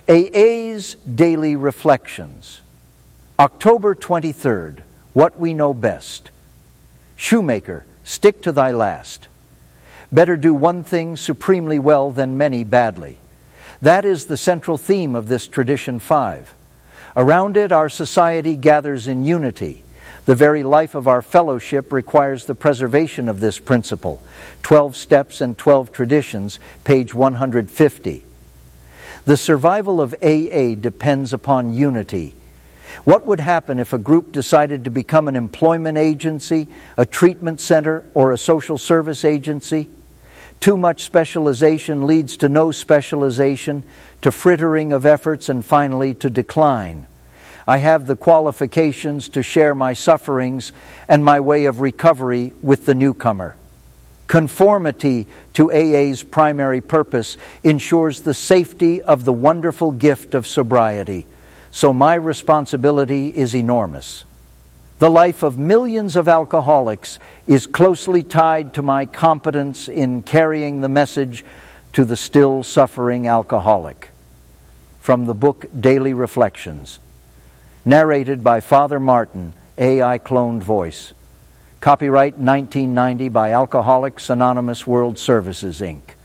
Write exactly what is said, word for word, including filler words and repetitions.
A A's Daily Reflections, October twenty-third, What We Know Best. Shoemaker, stick to thy last. Better do one thing supremely well than many badly. That is the central theme of this Tradition five. Around it, our society gathers in unity. The very life of our fellowship requires the preservation of this principle. Twelve Steps and Twelve Traditions, page one hundred fifty. The survival of A A depends upon unity. What would happen if a group decided to become an employment agency, a treatment center, or a social service agency? Too much specialization leads to no specialization, to frittering of efforts, and finally to decline. I have the qualifications to share my sufferings and my way of recovery with the newcomer. Conformity to A A's primary purpose ensures the safety of the wonderful gift of sobriety, so my responsibility is enormous. The life of millions of alcoholics is closely tied to my competence in carrying the message to the still suffering alcoholic. From the book Daily Reflections. Narrated by Father Martin, A I cloned voice. Copyright nineteen ninety by Alcoholics Anonymous World Services, Incorporated